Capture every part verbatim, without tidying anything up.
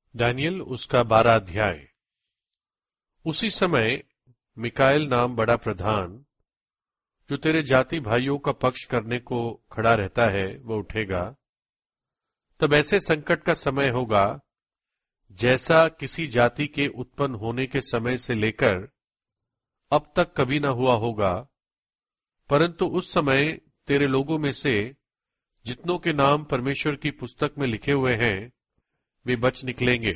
Daniel उसका बारह अध्याय। उसी समय मिकाएल नाम बड़ा प्रधान, जो तेरे जाति भाइयों का पक्ष करने को खड़ा रहता है, वो उठेगा। तब ऐसे संकट का समय होगा जैसा किसी जाति के उत्पन्न होने के समय से लेकर अब तक कभी न हुआ होगा, परंतु उस समय तेरे लोगों में से जितनों के नाम परमेश्वर की पुस्तक में लिखे हुए हैं, वे बच निकलेंगे।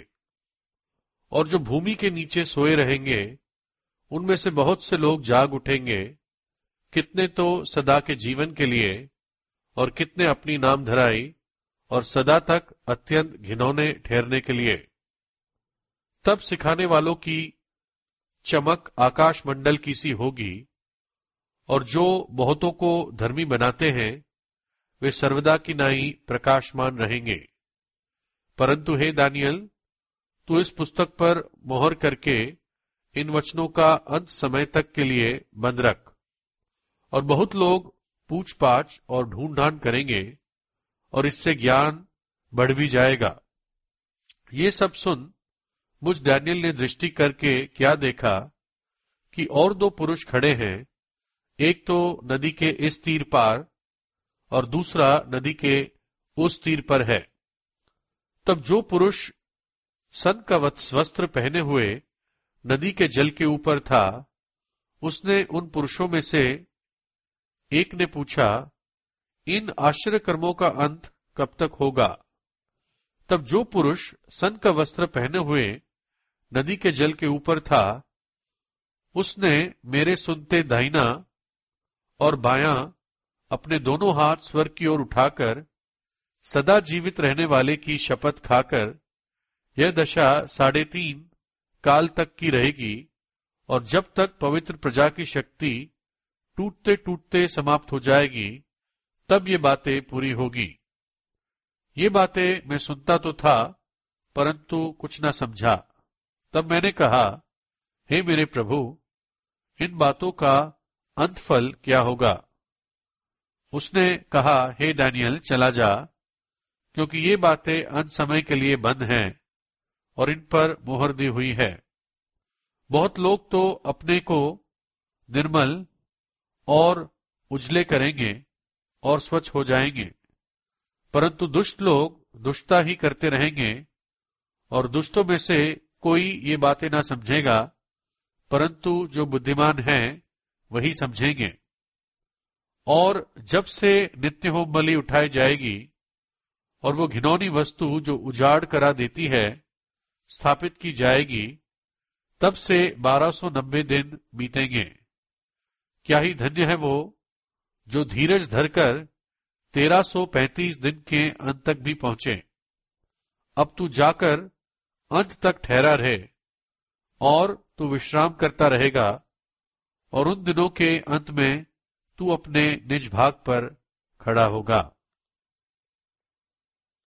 और जो भूमि के नीचे सोए रहेंगे, उनमें से बहुत से लोग जाग उठेंगे, कितने तो सदा के जीवन के लिए और कितने अपनी नाम धराई और सदा तक अत्यंत घिनौने ठहरने के लिए। तब सिखाने वालों की चमक आकाश मंडल की सी होगी, और जो बहुतों को धर्मी बनाते हैं वे सर्वदा की नाई प्रकाशमान रहेंगे। परंतु हे दानियल, तू इस पुस्तक पर मोहर करके इन वचनों का अंत समय तक के लिए बंद रख। और बहुत लोग पूछ पाछ और ढूंढ ढांड करेंगे, और इससे ज्ञान बढ़ भी जाएगा। ये सब सुन मुझ दानियल ने दृष्टि करके क्या देखा कि और दो पुरुष खड़े हैं, एक तो नदी के इस तीर पार और दूसरा नदी के उस तीर पर है। तब जो पुरुष सन का वस्त्र पहने हुए नदी के जल के ऊपर था, उसने उन पुरुषों में से एक ने पूछा, इन आश्चर्य कर्मों का अंत कब तक होगा? तब जो पुरुष सन का वस्त्र पहने हुए नदी के जल के ऊपर था, उसने मेरे सुनते दाहिना और बायां अपने दोनों हाथ स्वर्ग की ओर उठाकर सदा जीवित रहने वाले की शपथ खाकर, यह दशा साढ़े तीन काल तक की रहेगी, और जब तक पवित्र प्रजा की शक्ति टूटते टूटते समाप्त हो जाएगी, तब ये बातें पूरी होगी। ये बातें मैं सुनता तो था, परंतु कुछ न समझा। तब मैंने कहा, हे मेरे प्रभु, इन बातों का अंतफल क्या होगा? उसने कहा, हे दानियल, चला जा, क्योंकि ये बातें अंत समय के लिए बंद हैं और इन पर मोहर दी हुई है। बहुत लोग तो अपने को निर्मल और उजले करेंगे और स्वच्छ हो जाएंगे, परंतु दुष्ट लोग दुष्टता ही करते रहेंगे, और दुष्टों में से कोई ये बातें ना समझेगा, परंतु जो बुद्धिमान हैं वही समझेंगे। और जब से नित्य होम बलि उठाई जाएगी और वो घिनौनी वस्तु जो उजाड़ करा देती है स्थापित की जाएगी, तब से बारह सौ नब्बे दिन बीतेंगे। क्या ही धन्य है वो जो धीरज धरकर तेरह सौ पैंतीस दिन के अंत तक भी पहुंचे। अब तू जाकर अंत तक ठहरा रहे, और तू विश्राम करता रहेगा, और उन दिनों के अंत में तू अपने निज भाग पर खड़ा होगा।